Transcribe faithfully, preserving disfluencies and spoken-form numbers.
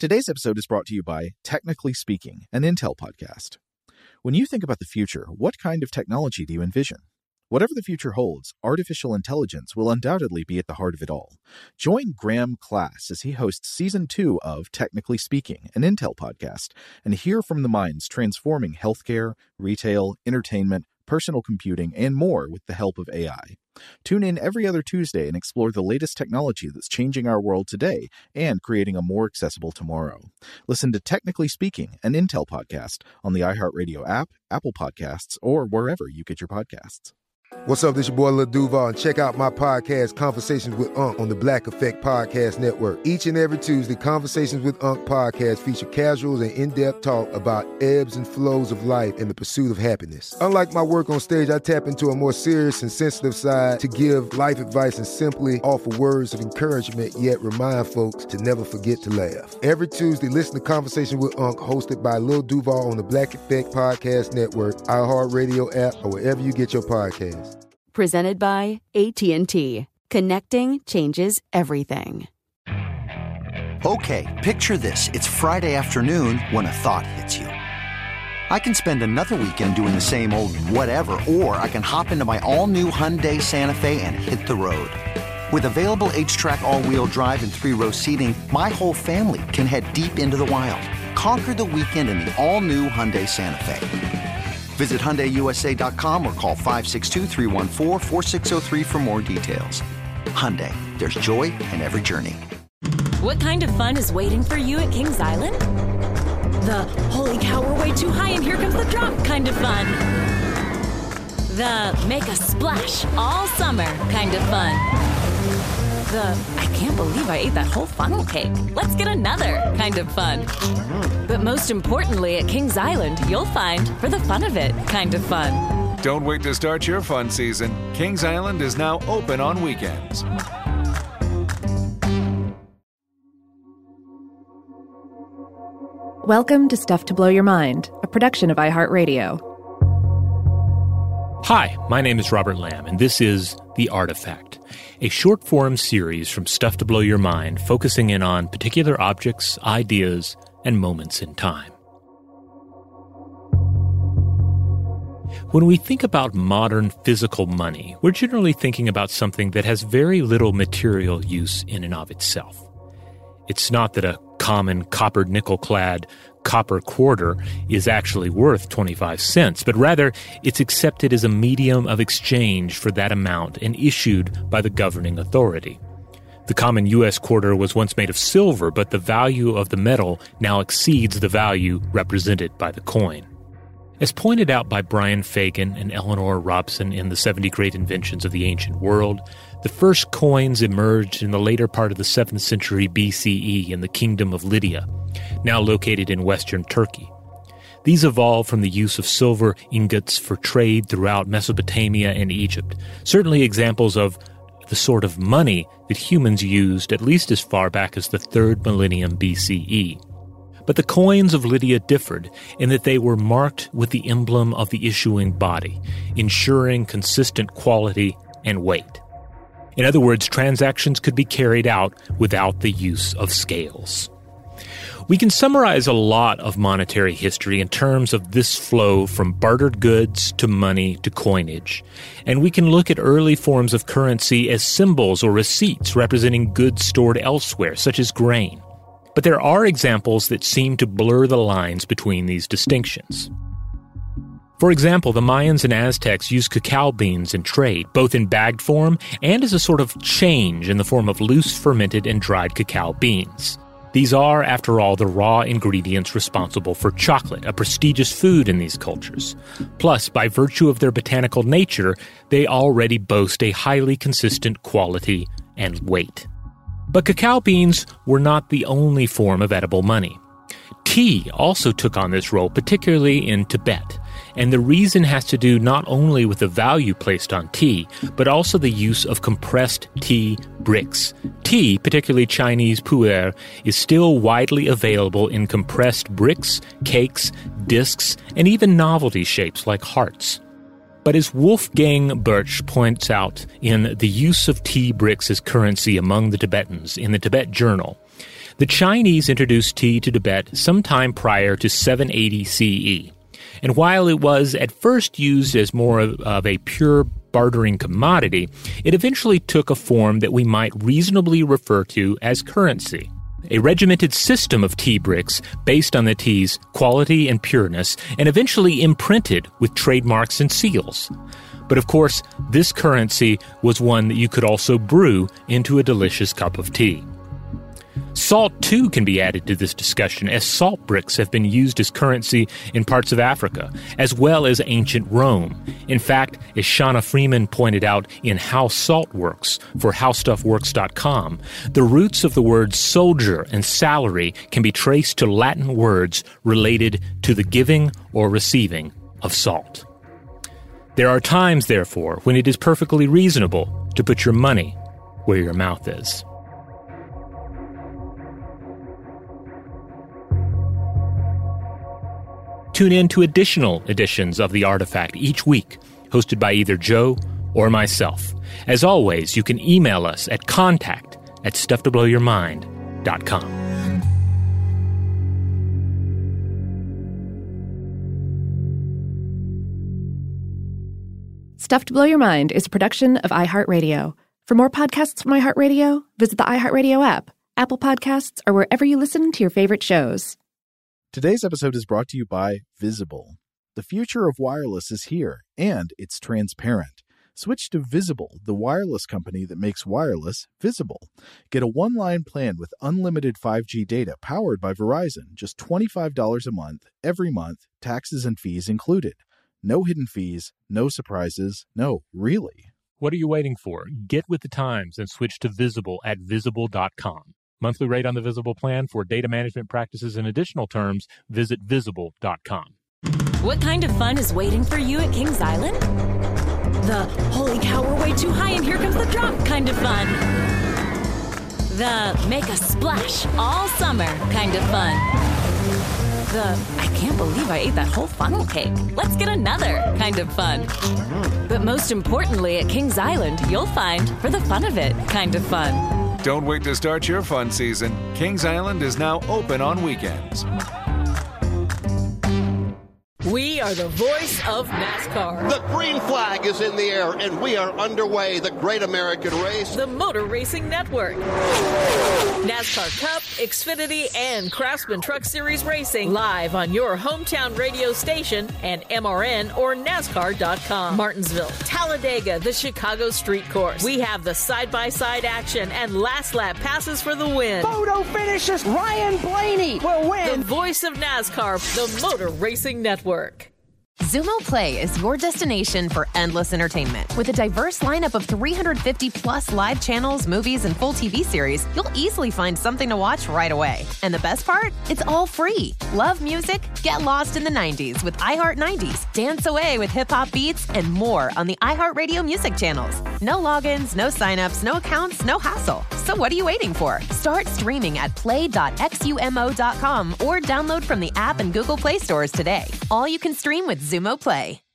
Today's episode is brought to you by Technically Speaking, an Intel podcast. When you think about the future, what kind of technology do you envision? Whatever the future holds, artificial intelligence will undoubtedly be at the heart of it all. Join Graham Class as he hosts Season two of Technically Speaking, an Intel podcast, and hear from the minds transforming healthcare, retail, entertainment, personal computing, and more with the help of A I. Tune in every other Tuesday and explore the latest technology that's changing our world today and creating a more accessible tomorrow. Listen to Technically Speaking, an Intel podcast on the iHeartRadio app, Apple Podcasts, or wherever you get your podcasts. What's up, this your boy Lil Duval, and check out my podcast, Conversations with Unc, on the Black Effect Podcast Network. Each and every Tuesday, Conversations with Unc podcast feature casuals and in-depth talk about ebbs and flows of life and the pursuit of happiness. Unlike my work on stage, I tap into a more serious and sensitive side to give life advice and simply offer words of encouragement, yet remind folks to never forget to laugh. Every Tuesday, listen to Conversations with Unc, hosted by Lil Duval on the Black Effect Podcast Network, iHeartRadio app, or wherever you get your podcasts. Presented by A T and T. Connecting changes everything. Okay, picture this. It's Friday afternoon when a thought hits you. I can spend another weekend doing the same old whatever, or I can hop into my all-new Hyundai Santa Fe and hit the road. With available H-Track all-wheel drive and three-row seating, my whole family can head deep into the wild. Conquer the weekend in the all-new Hyundai Santa Fe. Visit Hyundai U S A dot com or call five six two, three one four, four six zero three for more details. Hyundai, there's joy in every journey. What kind of fun is waiting for you at Kings Island? The holy cow, we're way too high and here comes the drop kind of fun. The make a splash all summer kind of fun. The I can't believe I ate that whole funnel cake. Let's get another kind of fun. But most importantly, at Kings Island, you'll find for the fun of it kind of fun. Don't wait to start your fun season. Kings Island is now open on weekends. Welcome to Stuff to Blow Your Mind, a production of iHeartRadio. Hi, my name is Robert Lamb, and this is The Artifact, a short-form series from Stuff to Blow Your Mind focusing in on particular objects, ideas, and moments in time. When we think about modern physical money, we're generally thinking about something that has very little material use in and of itself. It's not that a common copper nickel-clad copper quarter is actually worth twenty-five cents, but rather it's accepted as a medium of exchange for that amount and issued by the governing authority. The common U S quarter was once made of silver, but the value of the metal now exceeds the value represented by the coin. As pointed out by Brian Fagan and Eleanor Robson in the seventy Great Inventions of the Ancient World, the first coins emerged in the later part of the seventh century B C E in the Kingdom of Lydia, now located in western Turkey. These evolved from the use of silver ingots for trade throughout Mesopotamia and Egypt, certainly examples of the sort of money that humans used at least as far back as the third millennium B C E. But the coins of Lydia differed in that they were marked with the emblem of the issuing body, ensuring consistent quality and weight. In other words, transactions could be carried out without the use of scales. We can summarize a lot of monetary history in terms of this flow from bartered goods to money to coinage, and we can look at early forms of currency as symbols or receipts representing goods stored elsewhere, such as grain. But there are examples that seem to blur the lines between these distinctions. For example, the Mayans and Aztecs used cacao beans in trade, both in bagged form and as a sort of change in the form of loose fermented and dried cacao beans. These are, after all, the raw ingredients responsible for chocolate, a prestigious food in these cultures. Plus, by virtue of their botanical nature, they already boast a highly consistent quality and weight. But cacao beans were not the only form of edible money. Tea also took on this role, particularly in Tibet. And the reason has to do not only with the value placed on tea, but also the use of compressed tea bricks. Tea, particularly Chinese pu'er, is still widely available in compressed bricks, cakes, discs, and even novelty shapes like hearts. But as Wolfgang Birch points out in The Use of Tea Bricks as Currency Among the Tibetans in the Tibet Journal, The Chinese introduced tea to Tibet sometime prior to seven eighty C E. And while it was at first used as more of, of a pure bartering commodity, it eventually took a form that we might reasonably refer to as currency. A regimented system of tea bricks based on the tea's quality and pureness, and eventually imprinted with trademarks and seals. But of course, this currency was one that you could also brew into a delicious cup of tea. Salt, too, can be added to this discussion, as salt bricks have been used as currency in parts of Africa, as well as ancient Rome. In fact, as Shauna Freeman pointed out in How Salt Works for how stuff works dot com, the roots of the words soldier and salary can be traced to Latin words related to the giving or receiving of salt. There are times, therefore, when it is perfectly reasonable to put your money where your mouth is. Tune in to additional editions of The Artifact each week, hosted by either Joe or myself. As always, you can email us at contact at stuff to blow your mind dot com. Stuff to Blow Your Mind is a production of iHeartRadio. For more podcasts from iHeartRadio, visit the iHeartRadio app, Apple Podcasts, or wherever you listen to your favorite shows. Today's episode is brought to you by Visible. The future of wireless is here, and it's transparent. Switch to Visible, the wireless company that makes wireless visible. Get a one-line plan with unlimited five G data powered by Verizon, just twenty-five dollars a month, every month, taxes and fees included. No hidden fees, no surprises, no, really. What are you waiting for? Get with the times and switch to Visible at visible dot com. Monthly rate on the Visible plan. For data management practices and additional terms, visit visible dot com. What kind of fun is waiting for you at Kings Island? The holy cow, we're way too high and here comes the drop kind of fun. The make a splash all summer kind of fun. The I can't believe I ate that whole funnel cake. Let's get another kind of fun. But most importantly, at Kings Island, you'll find, for the fun of it, kind of fun. Don't wait to start your fun season. Kings Island is now open on weekends. We are the voice of NASCAR. The green flag is in the air, and we are underway. The Great American Race. The Motor Racing Network. NASCAR Cup, Xfinity, and Craftsman Truck Series Racing live on your hometown radio station and M R N or NASCAR dot com. Martinsville, Talladega, the Chicago Street Course. We have the side-by-side action and last lap passes for the win. Photo finishes. Ryan Blaney will win. The voice of NASCAR, the Motor Racing Network. Xumo Play is your destination for endless entertainment. With a diverse lineup of three hundred fifty plus live channels, movies, and full T V series, you'll easily find something to watch right away. And the best part? It's all free. Love music? Get lost in the nineties with iHeart nineties, dance away with hip-hop beats, and more on the iHeartRadio music channels. No logins, no signups, no accounts, no hassle. So what are you waiting for? Start streaming at play dot xumo dot com or download from the app and Google Play stores today. All you can stream with Xumo Play.